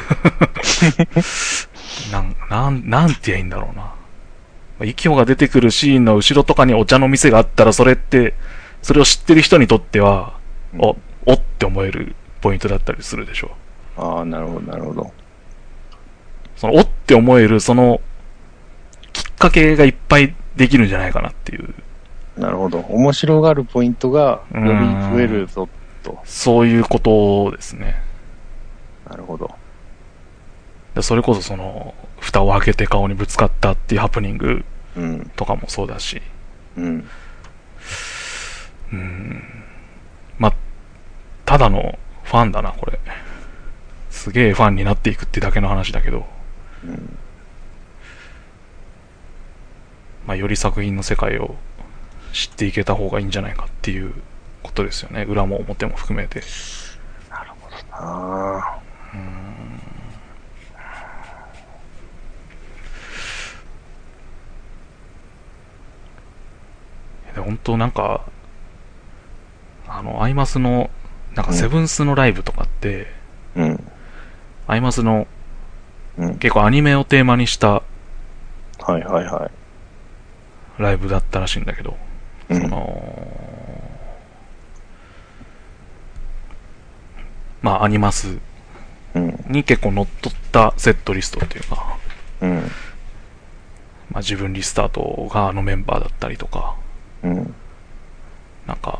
なん、なん、なんて言えばいいんだろうな。ユキホが出てくるシーンの後ろとかにお茶の店があったら、それって、それを知ってる人にとっては、うん、お、おって思えるポイントだったりするでしょう。ああ、なるほど、なるほど。 その、おって思える、その、きっかけがいっぱいできるんじゃないかなっていう。 なるほど。面白がるポイントが、より増えるぞ、と。 そういうことですね。 なるほど。 それこそその、蓋を開けて顔にぶつかったっていうハプニングとかもそうだし。 うん。 うん。まあ、ただのファンだな、これ。すげえファンになっていくってだけの話だけど。 うん。 まあ、より作品の世界を知っていけた方がいいんじゃないかっていうことですよね。裏も表も含めて。 なるほどな。 うーん。で本当なんか、ああの、アイマスの、なんかセブンスのライブとかって、 うん。 アイマスの、 うん、 結構アニメをテーマにした、 はいはいはい。 ライブだったらしいんだけど、 うん、 その、まあ、アニマスに結構乗っ取ったセットリストっていうか、 うん、 まあ、自分リスタートがあのメンバーだったりとか、 うん、 なんか、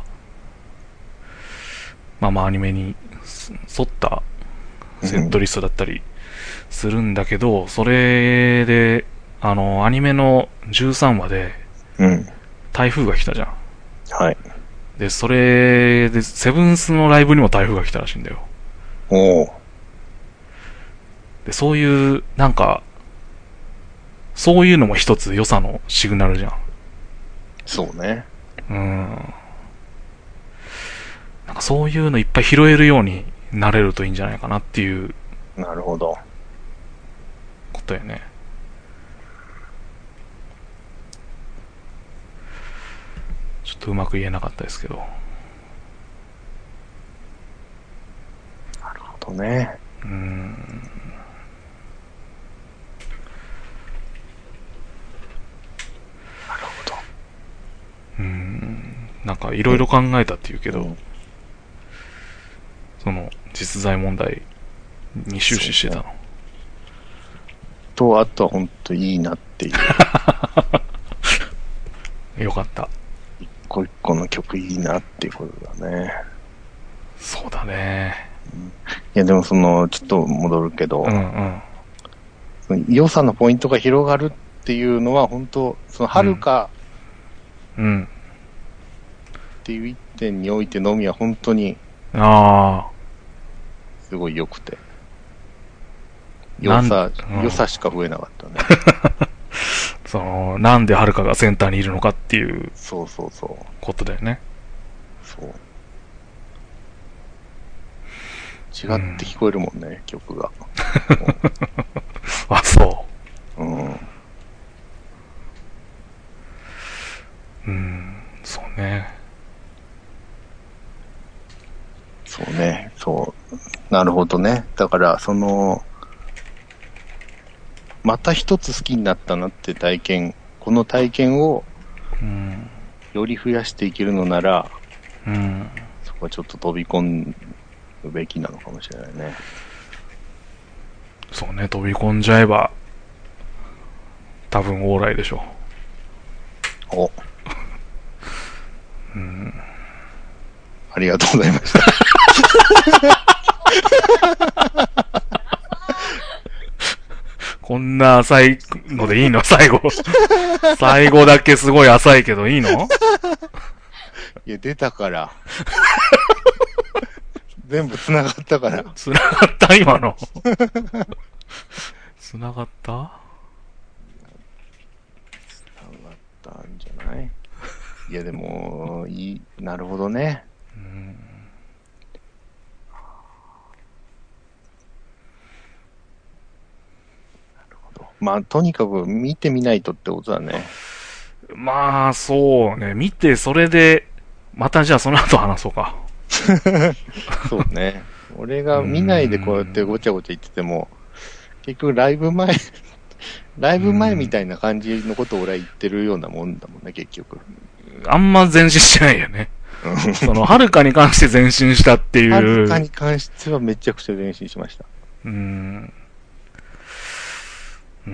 まあまあアニメに沿ったセットリストだったりするんだけど、それで、あの、アニメのじゅうさんわで、台風が来たじゃん。 はい。 で、それで、セブンスのライブにも台風が来たらしいんだよ。 おー。 で、そういう、なんか、そういうのも一つ良さのシグナルじゃん。 そうね。 うん。なんかそういうのいっぱい拾えるようになれるといいんじゃないかなっていう。 なるほど。 ことやね。ちょっとうまく言えなかったですけど。なるほどね。 うーん。 なるほど。 うーん。なんかいろいろ考えたって言うけど、うん、その実在問題に終始してたの。 と、あとは本当いいなっていう。 よかった。 一個一個の曲いいなっていうことだね。 そうだね。 いやでもその、ちょっと戻るけど、 うんうん、良さのポイントが広がるっていうのは本当、その遥か、 うん。うん、 っていう一点においてのみは本当に、 ああ。 すごい良くて。良さ、うん、良さしか増えなかったね。 その、なんではるかがセンターにいるのかっていう。 そうそうそう。 ことだよね。 そう。違って聞こえるもんね、うん、曲が。 あ、そう。 うん。 うん、そうね。 そうね、そう。なるほどね。だから、その、また一つ好きになったなって体験、この体験を、より増やしていけるのなら、 うん、 そこはちょっと飛び込むべきなのかもしれないね。 そうね、飛び込んじゃえば、多分オーライでしょう。お。 うん。 ありがとうございました。 こんな浅いのでいいの最後。最後だけすごい浅いけどいいの？ いや、出たから。全部繋がったから。 繋がった今の。繋がった？繋がったんじゃない？いや、でも、いい、なるほどね。うん。まあ、とにかく見てみないとってことだね。 まあ、そうね。見て、それで、またじゃあその後話そうか。 そうね。俺が見ないでこうやってごちゃごちゃ言ってても、結局ライブ前、ライブ前みたいな感じのことを俺は言ってるようなもんだもんね、結局。 あんま前進してないよね。その、はるかに関して前進したっていう。はるかに関してはめちゃくちゃ前進しました。 うーん。うん、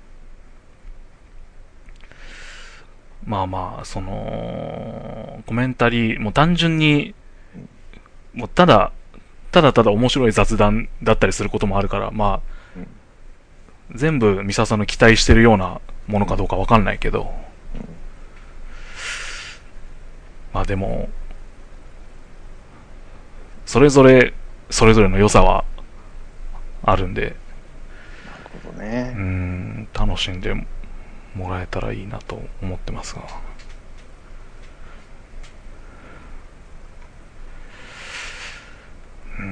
まあまあ、その、コメンタリー、もう単純に、もうただ、ただただ面白い雑談だったりすることもあるから、まあ、うん、全部ミサさんの期待してるようなものかどうかわかんないけど、うん、まあでも、それぞれ、それぞれの良さはあるんで、 ね、 うーん、楽しんでもらえたらいいなと思ってますが、うん、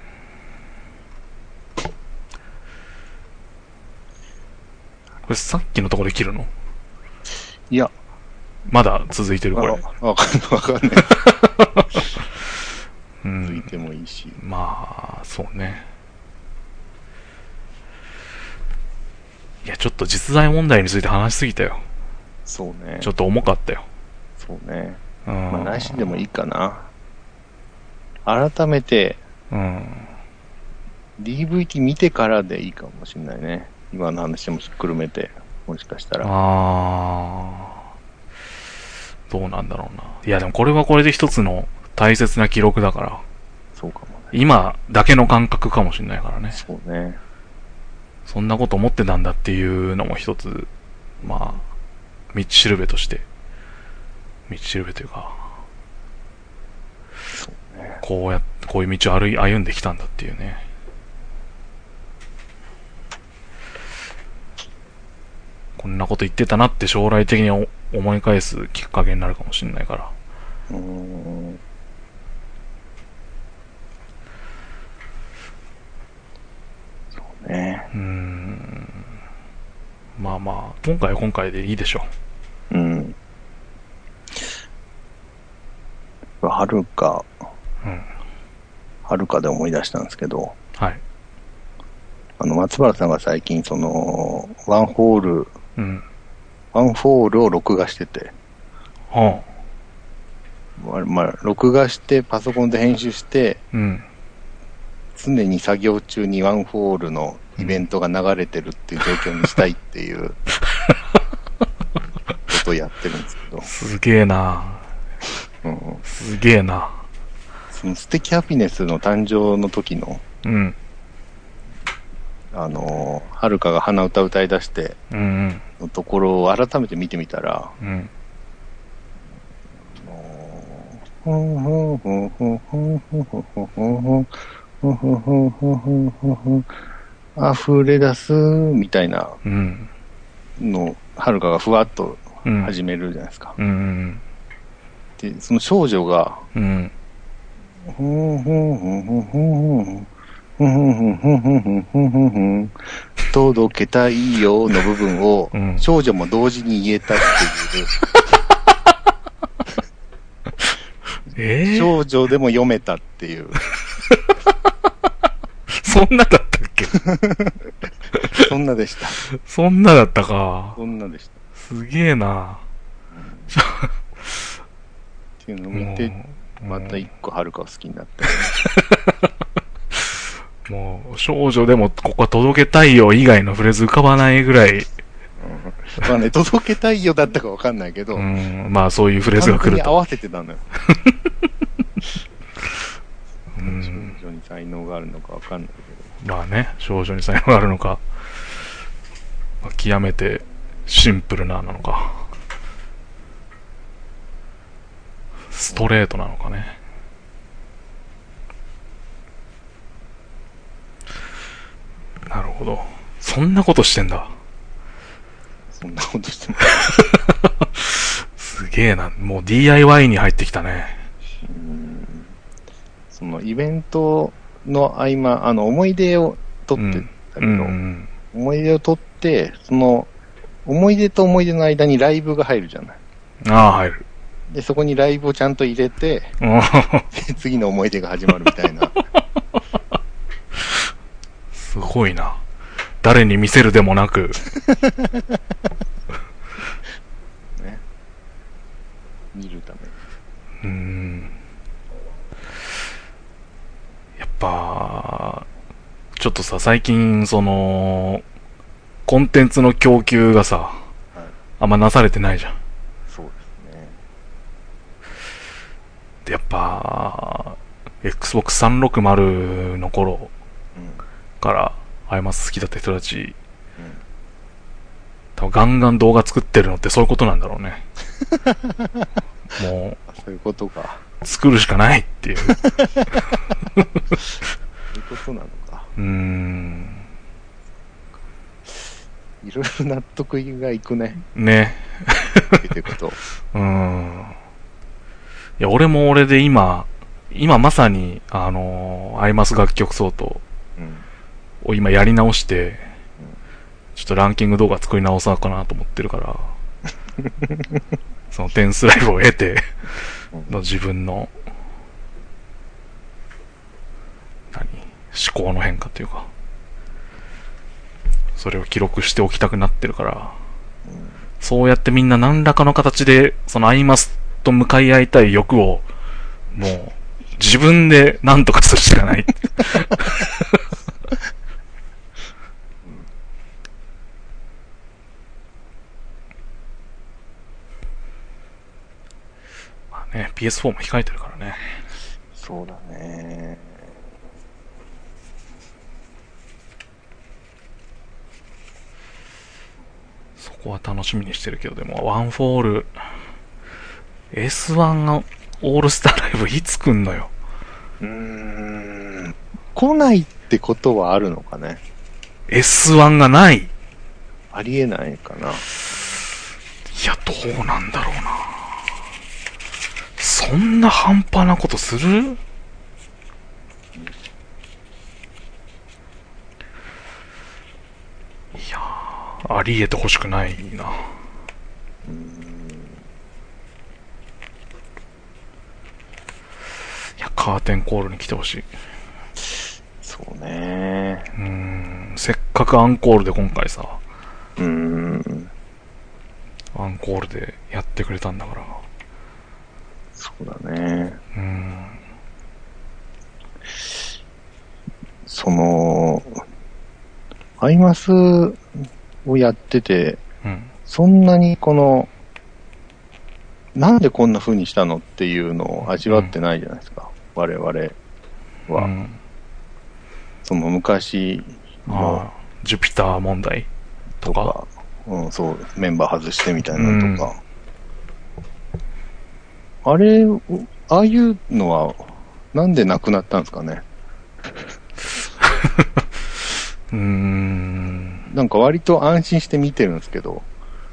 これさっきのところで切るの？ いや、 まだ続いてるこれ。 わかんないわかんないし。 まあ、そうね。いや、ちょっと実在問題について話しすぎたよ。 そうね。 ちょっと重かったよ。 そうね。 うん。 まあ、来週でもいいかな。改めて、 うん。 ディーブイディー 見てからでいいかもしれないね。今の話もひっくるめて、もしかしたら。 ああ。どうなんだろうな。いや、でもこれはこれで一つの大切な記録だから。 そうかもね。 今だけの感覚かもしれないからね。 そうね。 そんなこと思ってたんだっていうのも一つ、まあ、道しるべとして。道しるべというか。 そうね。 こうやって、こういう道を歩い、歩んできたんだっていうね。こんなこと言ってたなって将来的に思い返すきっかけになるかもしれないから。 うーん。そうね。 うーん。まあまあ、今回は今回でいいでしょうん。はるか、 う。うん。 はるかで思い出したんですけど、 はい。 あの、松原さんが最近その、ワンホール、 うん。 ワンホールを録画してて、 はまあ、まあ、録画してパソコンで編集して、 あ。うん。 常に作業中にワンホールのイベントが流れてるっていう状況にしたいっていうことをやってるんですけど。 すげえな。 うん、 すげえな。 その素敵ハピネスの誕生の時の、 うん。あの、はるかが鼻歌歌い出してのところを改めて見てみたら、 うん。 溢れ出すみたいなのはるかがふわっと始めるじゃないですか。 うんうん、 で、その少女が、 うん、 届けたいよの部分を少女も同時に言えたっていう。えー、少女でも読めたっていう。 そんなだったっけそんなでした。 そんなだったか。 そんなでした。 すげえな。 っていうのを見て、また一個はるかを好きになった、 ね。もう、少女でもここは届けたいよ以外のフレーズ浮かばないぐらい。うん、 まあね、届けたいよだったかわかんないけど。 うん、まあそういうフレーズが来ると。 完全に合わせてたのよ。 うん、 少女に才能があるのかわかんないけど。 まあね、少女に才能があるのか、まあ、極めてシンプルななのか、ストレートなのかね。なるほど。そんなことしてんだ。 そんなことしてんだ。 すげえな。もう ディーアイワイ に入ってきたね。 うん、そのイベントの合間、あの思い出を撮ってたけど、うんうん、思い出を撮って、その思い出と思い出の間にライブが入るじゃない。 ああ、入る。 で、そこにライブをちゃんと入れて、で次の思い出が始まるみたいな。 すごいな。誰に見せるでもなく。 ね。見るために。 うーん。やっぱ、ちょっとさ、最近、その、コンテンツの供給がさ、はい、あんまなされてないじゃん。 そうですね。 で、やっぱ、エックスボックスさんびゃくろくじゅう の頃から、アイマス好きだった人たち、うん、多分ガンガン動画作ってるのってそういうことなんだろうね。もう、 そういうことか。 作るしかないっていう。そういうことなのか。 うーん。 いろいろ納得がいくね。 ね。 ってこと。 うーん。いや、俺も俺で今、今まさに、あのー、アイマス楽曲相当を今やり直して、うん、ちょっとランキング動画作り直そうかなと思ってるから、その点数ライブを経て、の自分の、 考の変化というか、それを記録しておきたくなってるから、うん、そうやってみんな何らかの形でそのアイマスと向かい合いたい欲をもう自分で何とかするしかないまあね、ピーエスフォー も控えてるからね。 そうだね。 そこは楽しみにしてるけど、でもワンフォール エスワン がオールスターライブいつ来んのよ。 うーん、来ないってことはあるのかね。 エスワン がない。 ありえないかな。いや、どうなんだろうな。そんな半端なことする？いやー、ありえてほしくないな。うーん、いや、カーテンコールに来てほしい。 そうね。 うーん、せっかくアンコールで今回さ、 うーん、 アンコールでやってくれたんだから。 そうだね。 うーん、 そのアイマスをやってて、うん、そんなにこのなんでこんな風にしたのっていうのを味わってないじゃないですか、うん、我々は、うん、その昔のジュピター問題とか、とか、 うん、そうメンバー外してみたいなのとか、うん、あれああいうのはなんでなくなったんですかね。 うーん、 なんか割と安心して見てるんですけど。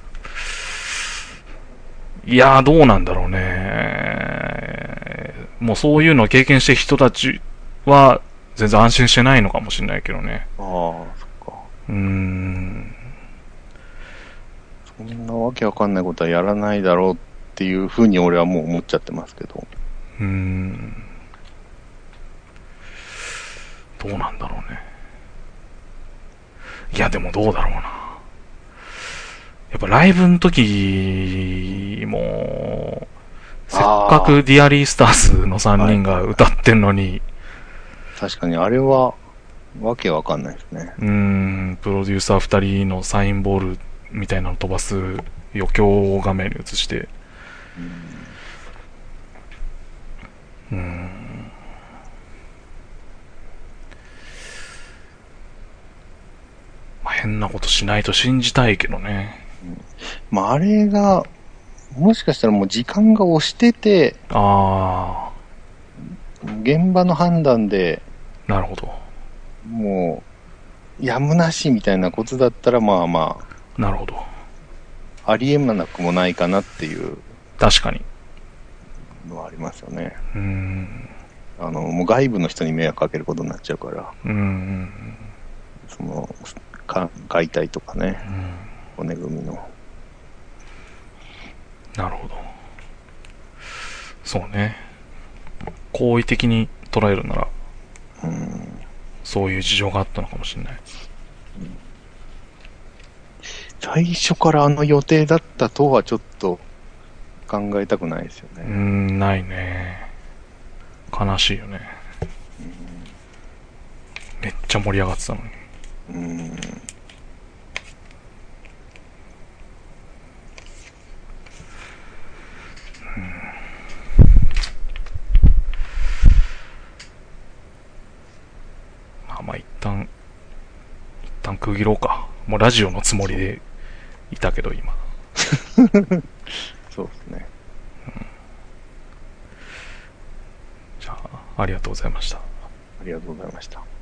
いやー、どうなんだろうね。もうそういうのを経験してる人たちは全然安心してないのかもしれないけどね。 ああ、そっか。 うーん。 そんなわけわかんないことはやらないだろうっていうふうに俺はもう思っちゃってますけど。 うーん。どうなんだろうね。いや、でもどうだろうな。やっぱライブの時も、せっかくディアリースターズのさんにんが歌ってんのに、はい、 確かにあれはわけわかんないですね。 うーん、プロデューサーふたりのサインボールみたいなの飛ばす余興を画面に映して、うーん、うーん、まあ、変なことしないと信じたいけどね。 まあ、あれがもしかしたらもう時間が押してて、 ああ、 現場の判断で、 なるほど、 もうやむなしみたいなことだったら、まあまあ、 なるほど、 ありえなくもないかなっていう、 確かにのはありますよね。 うーん、 あのもう外部の人に迷惑かけることになっちゃうから、 うーん、 そのか解体とかね、 うん、 骨組みの。 なるほど。そうね。好意的に捉えるなら、うん、そういう事情があったのかもしれない。 最初からあの予定だったとはちょっと考えたくないですよね。 うーん、ないね。悲しいよね。うん、めっちゃ盛り上がってたのに。うん。まあ一旦一旦区切ろうか。もうラジオのつもりでいたけど今。 そうですね。 うん、じゃあありがとうございました。ありがとうございました。